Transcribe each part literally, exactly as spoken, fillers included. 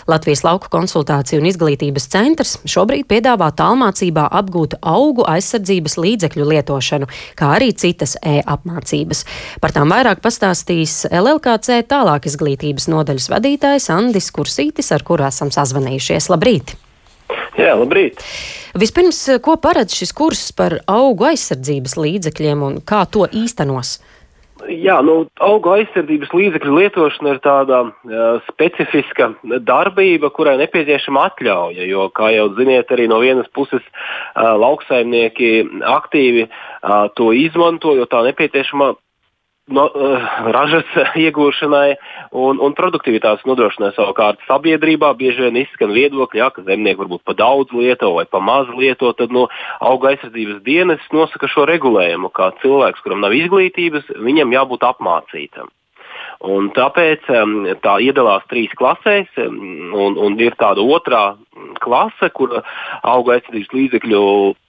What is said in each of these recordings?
Latvijas Lauku konsultāciju un izglītības centrs šobrīd piedāvā tālmācībā apgūt augu aizsardzības līdzekļu lietošanu, kā arī citas e-apmācības. Par tām vairāk pastāstīs L L K C tālāk izglītības nodaļas vadītājs Andis Kursītis, ar kuru esam sazvanījušies. Labrīt! Jā, labrīt! Vispirms, ko paredz šis kurs par augu aizsardzības līdzekļiem un kā to īstenos? Jā, nu, augu aizsardzības līdzekļu lietošana ir tāda uh, specifiska darbība, kurai nepieciešama atļauja, jo, kā jau ziniet, arī no vienas puses uh, lauksaimnieki aktīvi uh, to izmanto, jo tā nepieciešama no, uh, ražas iegūšanai un, un produktivitātes nodrošināšanai. Savukārt sabiedrībā bieži vien izskan viedokļi, ja, ka zemnieki varbūt pa daudz lieto vai pa maz lieto, tad no auga aizsardzības dienas nosaka šo regulējumu, kā cilvēks, kuram nav izglītības, viņam jābūt apmācītam. Un tāpēc um, tā iedalās trīs klasēs, um, un, un ir tāda otrā klase, kur auga aizsardzības līdzekļu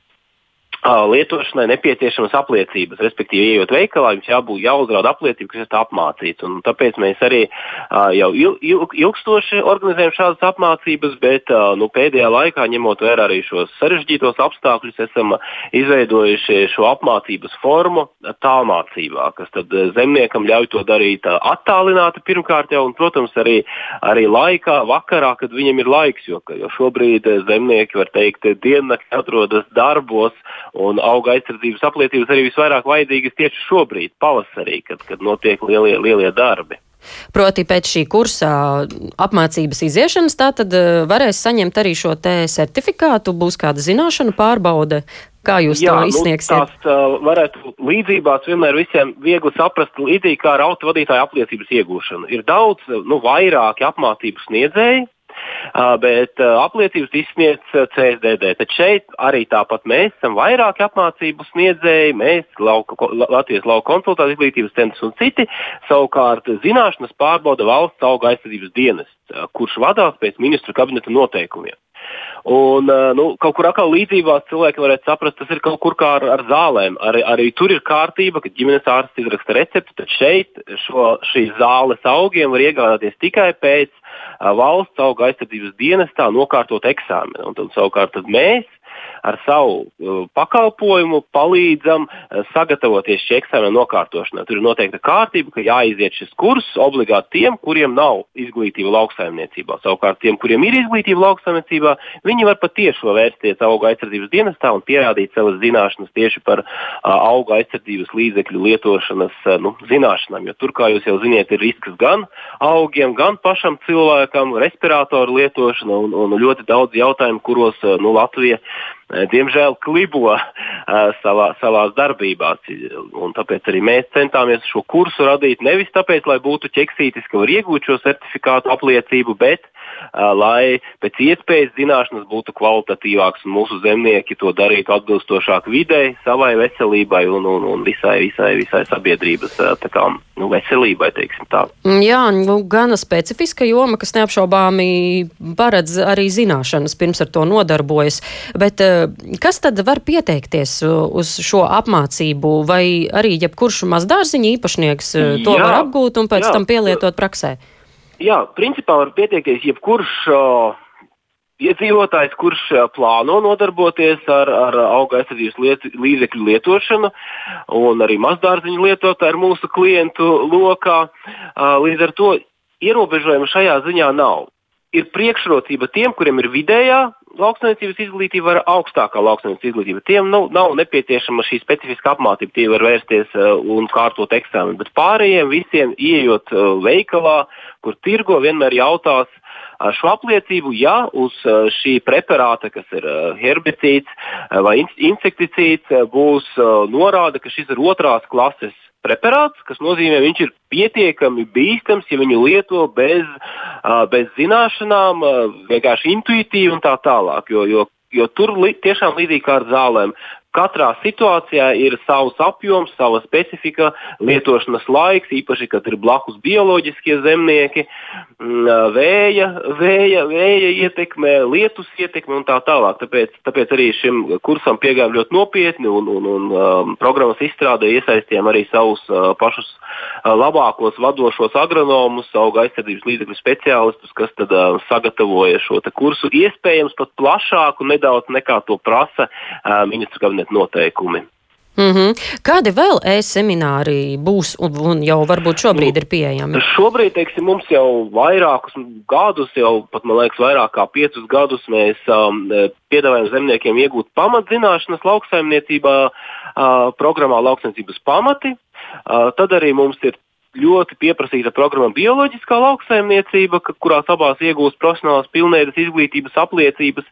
lietošanai nepieciešamas apliecības, respektīvi, ejot veikalā, jums jābūt jāuzrāda apliecība, ka esat apmācīts. Un tāpēc mēs arī uh, jau il, il, ilgstoši organizējam šādas apmācības, bet uh, nu, pēdējā laikā, ņemot vērā arī šos sarežģītos apstākļus, esam izveidojuši šo apmācības formu tālmācībā, kas tad zemniekam ļauj to darīt uh, attālināti pirmkārt jau, un, protams, arī, arī laikā, vakarā, kad viņam ir laiks, jo, jo šobrīd zemnieki, var teikt, diennakti atrodas darbos, un auga aizsardzības apliecības arī visvairāk vajadzīgas tieši šobrīd, pavasarī, kad, kad notiek lielie, lielie darbi. Proti pēc šī kursa apmācības iziešanas tātad varēs saņemt arī šo te certifikātu, būs kāda zināšanu pārbaude? Kā jūs Jā, to izsniegsiet? Nu, tās uh, varētu līdzībās vienmēr visiem viegli saprast, līdzīgi kā ar autovadītāju apliecības iegūšanu. Ir daudz, nu, vairāki apmācību sniedzēji, Uh, bet uh, apliecības izsniedz uh, C S D D. Tad šeit arī tāpat mēs esam vairāki apmācību sniedzēji, mēs, lauka, Latvijas Lauku konsultāciju izglītības centrs un citi, savukārt zināšanas pārbauda valsts auga aizsardzības dienests, uh, kurš vadās pēc ministru kabineta noteikumiem. Un, nu, kaut kur atkal līdzībās cilvēki varētu saprast, tas ir kaut kur kā ar, ar zālēm. Arī, arī tur ir kārtība, ka ģimenes ārsts izraksta recepti, tad šeit šo, šīs zāles augiem var iegādāties tikai pēc uh, valsts auga aizsardzības dienestā nokārtot eksāmenu. Un tad savukārt tad mēs ar savu uh, pakalpojumu palīdzam uh, sagatavoties šī eksāmena nokārtošanai. Tur ir noteikta kārtība, ka jāiziet šis kurs obligāti tiem, kuriem nav izglītība lauksaimniecībā. Savukārt tiem, kuriem ir izglītība lauksaimniecībā, viņi var patiešo vērsties auga aizsardzības dienestā un pierādīt savas zināšanas tieši par uh, auga aizsardzības līdzekļu lietošanas uh, nu, zināšanām. Jo tur, kā jūs jau ziniet, ir risks gan augiem, gan pašam cilvēkam, respiratoru lietošana un, un ļoti daudz jautājumu, kuros uh, nu, Latvija diemžēl klibo uh, savā, savās darbībās. Un tāpēc arī mēs centāmies šo kursu radīt nevis tāpēc, lai būtu ķeksītis, ka var iegūt šo certifikātu apliecību, bet uh, lai pēc iespējas zināšanas būtu kvalitatīvākas un mūsu zemnieki to darītu atbilstošāk videi, savai veselībai un, un, un visai, visai, visai sabiedrības uh, tā kā, nu, veselībai, teiksim tā. Jā, nu, gana specifiska joma, kas neapšaubāmi paredz arī zināšanas, pirms ar to nodarbojas. Bet kas tad var pieteikties uz šo apmācību, vai arī jebkurš mazdārziņa īpašnieks to jā, var apgūt un pēc jā, tam pielietot praksē? Jā, principā var pieteikties jebkurš uh, iedzīvotājs, kurš uh, plāno nodarboties ar, ar auga aizsardzības liet, līdzekļu lietošanu, un arī mazdārziņu lietotāji ir mūsu klientu lokā. Uh, līdz ar to ierobežojumu šajā ziņā nav. Ir priekšrocība tiem, kuriem ir vidējā lauksaimniecības izglītība vai augstākā lauksaimniecības izglītība. Tiem nav, nav nepieciešama šī specifiska apmācība, tie var vērsties uh, un kārtot eksāmenu. Bet pārējiem visiem, ieejot uh, veikalā, kur tirgo, vienmēr jautās uh, šo apliecību, ja uz uh, šī preparāta, kas ir uh, herbicīds uh, vai insekticīds, uh, būs uh, norāda, ka šis ir otrās klases preparāts, kas nozīmē, viņš ir pietiekami bīstams, ja viņu lieto bez, uh, bez zināšanām, uh, vienkārši intuitīvi un tā tālāk, jo, jo, jo tur li, tiešām līdzīgi kā ar zālēm, katrā situācijā ir savs apjoms, sava specifika, lietošanas laiks, īpaši, kad ir blakus bioloģiskie zemnieki, vēja, vēja, vēja ietekme, lietus ietekme un tā tālāk. Tāpēc, tāpēc arī šim kursam piegājām ļoti nopietni un, un, un um, programmas izstrādē iesaistījām arī savus uh, pašus uh, labākos vadošos agronomus, auga aizsardzības līdzekļu speciālistus, kas tad uh, sagatavoja šo te kursu, iespējams pat plašāku nedaudz nekā to prasa uh, ministru kabineta noteikumi. Mm-hmm. Kādi vēl e-semināri būs un, un jau varbūt šobrīd ir pieejami? Šobrīd, teiksim, mums jau vairākus gadus, jau pat, man liekas, vairāk kā piecus gadus mēs um, piedāvājam zemniekiem iegūt pamatzināšanas lauksaimniecībā uh, programmā Lauksaimniecības pamati. Uh, tad arī mums ir ļoti pieprasīta programma bioloģiskā lauksaimniecība, kurās abās iegūst profesionālās pilnveidas izglītības apliecības.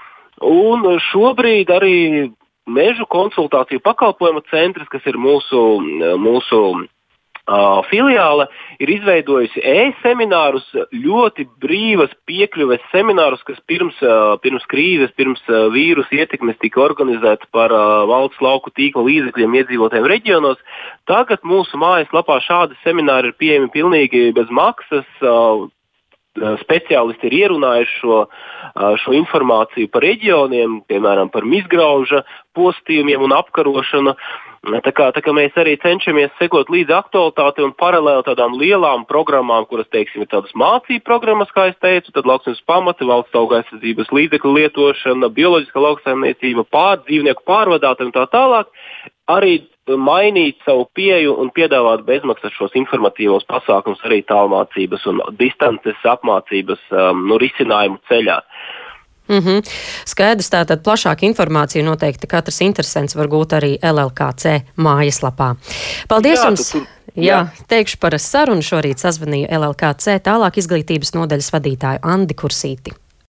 Un šobrīd arī Mežu konsultāciju pakalpojuma centrs, kas ir mūsu, mūsu uh, filiāle, ir izveidojusi e-seminārus, ļoti brīvas piekļuves seminārus, kas pirms, uh, pirms krīzes, pirms uh, vīrusa ietekmes tika organizēti par uh, valsts lauku tīkla līdzekļiem iedzīvotājiem reģionos. Tagad mūsu mājaslapā šādi semināri ir pieejami pilnīgi bez maksas. Uh, Speciālisti ir ierunājuši šo, šo informāciju par reģioniem, piemēram, par mizgrauža postījumiem un apkarošanu. Tā kā, tā kā mēs arī cenšamies sekot līdzi aktualitāti un paralēli tādām lielām programmām, kuras, teiksim, ir tādas mācību programmas, kā es teicu, tad Lauksaimniecības pamati, valsts auga aizsardzības līdzekļu lietošana, bioloģiskā lauksaimniecība, pār, dzīvnieku pārvadātāji un tā tālāk, arī mainīt savu pieeju un piedāvāt bezmaksas šos informatīvos pasākumus arī tālmācības un distances apmācības um, nu, risinājumu ceļā. Mm-hmm. Skaidrs, tātad plašāka informācija noteikti katrs interesants var gūt arī L L K C mājaslapā. Paldies jā, jums! tu, jā. jā, teikšu par sarunu šorīt sazvanīju L L K C tālāk izglītības nodaļas vadītāju Andi Kursīti.